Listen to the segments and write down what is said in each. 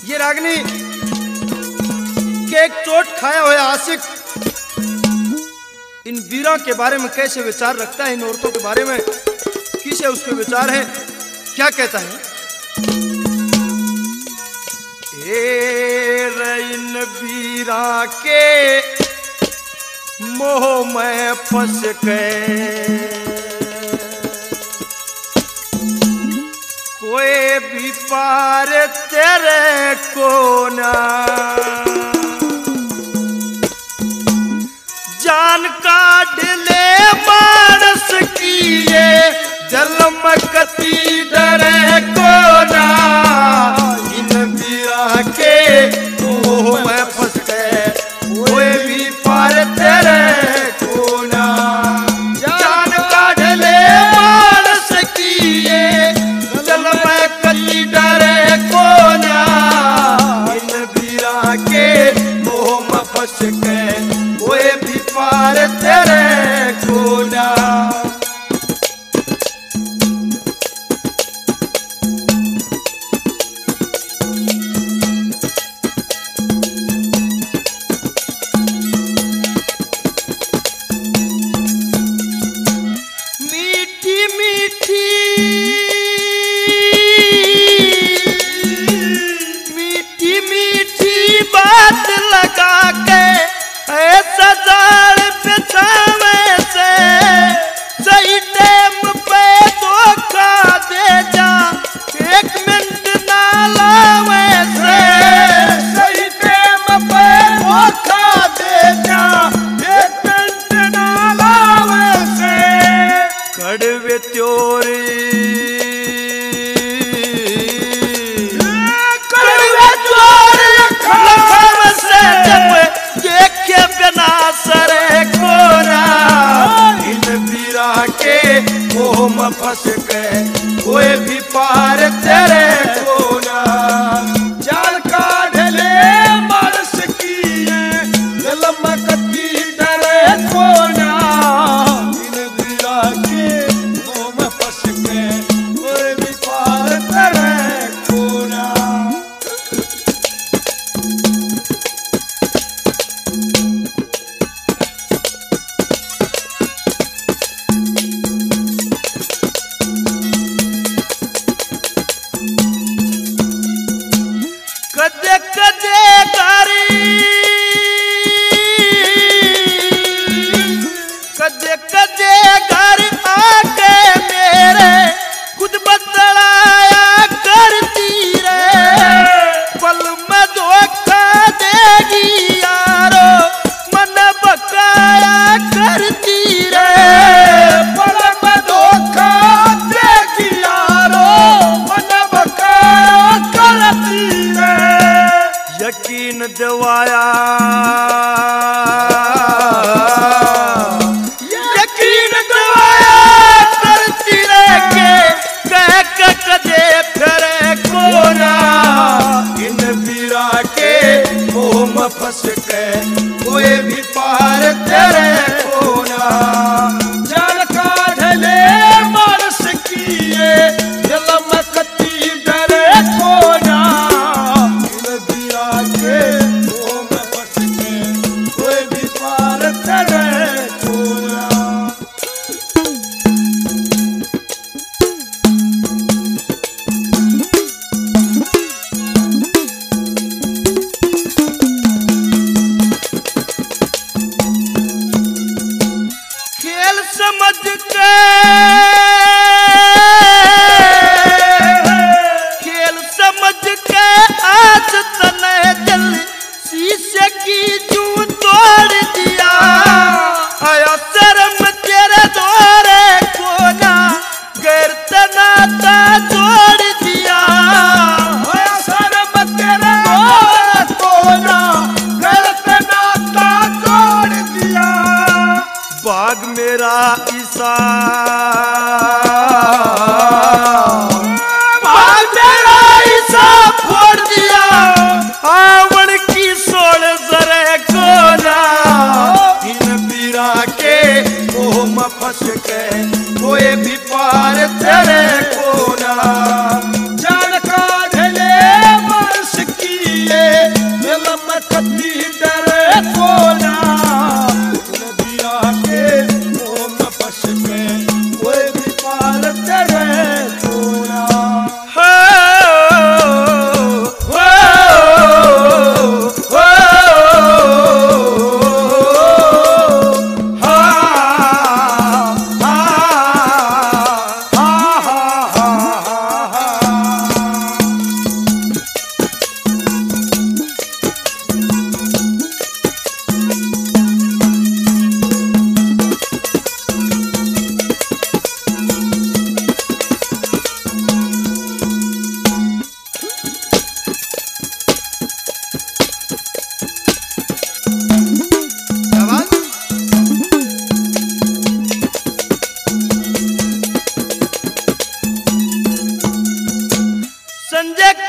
ये रागनी के एक चोट खाया हुआ आशिक इन वीरों के बारे में कैसे विचार रखता है, इन औरतों के बारे में किसे उसके विचार है, क्या कहता है। इन वीरा के मोह में फंस गए, कोई भी पार तेरे को ना, जान काट ले मानस की ये जन्म कती डरे को ना, इन वीरा के मोह में फंस गए, कोई भी पार तेरे को ना, जान काट ले मानस की ये जन्म कती डरे को ना, इन वीरा के मोह में फंस गए, कोई भी पार तेरे को ना। मीठी मीठी मीठी मीठी बात लगा के ऐसा जाल बिछावे से, सही टाइम पे धोखा दे जा, एक मिनट ना लावे से, सही टाइम पे धोखा दे जा, एक मिनट ना लावे से, कड़वे त्योरी देखे बिना सरे कोना, इन वीरा के मोह में फंस गए, कोई भी पार तेरे कोना, जाल काट ले मानस की दिल में कती डरे कोना, इन वीरा के मोह में फंस गए, कोई भी पार तेरे कोना। कदे कदे घर आके मेरे खुद बतलाया करती रे, पल में धोखा देगी यारो, मन बकाया करती रे, पल में धोखा देगी यारो, मन बकाया करती रे, यकीन दिवाया करती रे के कह कदे फिरे कोना, इन वीरा के मोह में फंस गए, कोई भी पार तेरे कोना, जाल काट ले मानस की ये दिल में कती डरे कोना, इन वीरा के मोह में फंस गए,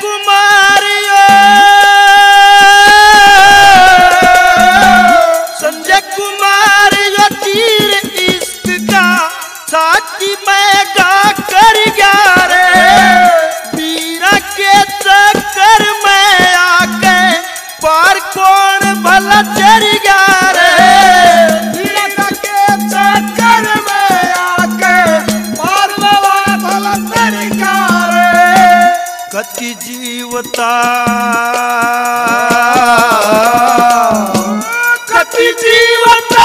कुमार संजय कुमार यो तीर इश्क का छाती में गा कर गया रे वीरा के चक्कर में आके पार कौन भला चढ़ गया रे वीरा के चक्कर में आके पार भला चढ़ गया रे कति जीवता कति जीवता